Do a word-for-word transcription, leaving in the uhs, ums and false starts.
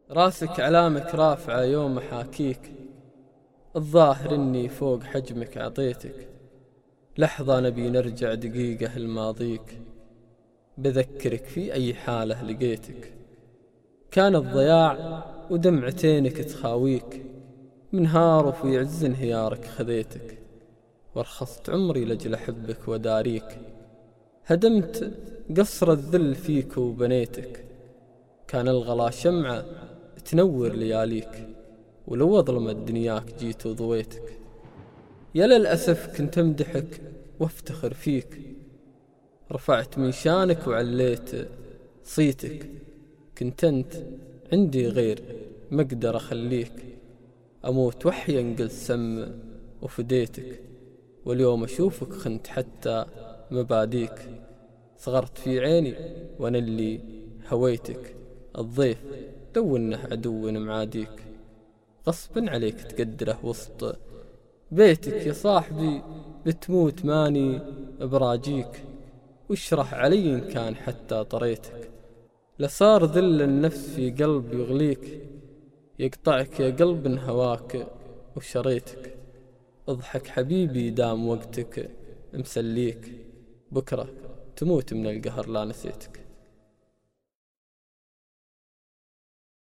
راسك علامك رافعة يوم أحاكيك، الظاهر إني فوق حجمك عطيتك. لحظة نبي نرجع دقيقة لماضيك، بذكرك في أي حالة لقيتك. كان الضياع ودمعتينك تخاويك، منهار وفي عز انهيارك خذيتك. وارخصت عمري لجل أحبك وداريك، هدمت قصر الذل فيك وبنيتك. كان الغلا شمعة تنور لياليك، ولو ظلمت دنياك جيت وضويتك. يا للأسف كنت أمدحك وافتخر فيك، رفعت من شانك وعليت صيتك. كنت أنت عندي غير مقدر أخليك، أموت وحي انقل سم وفديتك. واليوم أشوفك خنت حتى مباديك، صغرت في عيني وأنا اللي هويتك. الضيف لو انه عدو معاديك، غصبا عليك تقدره وسط بيتك. يا صاحبي بتموت ماني براجيك، واشرح علي إن كان حتى طريتك. لصار ذل النفس في قلب يغليك، يقطعك يا قلب هواك وشريتك. اضحك حبيبي دام وقتك مسليك، بكرة تموت من القهر لا نسيتك.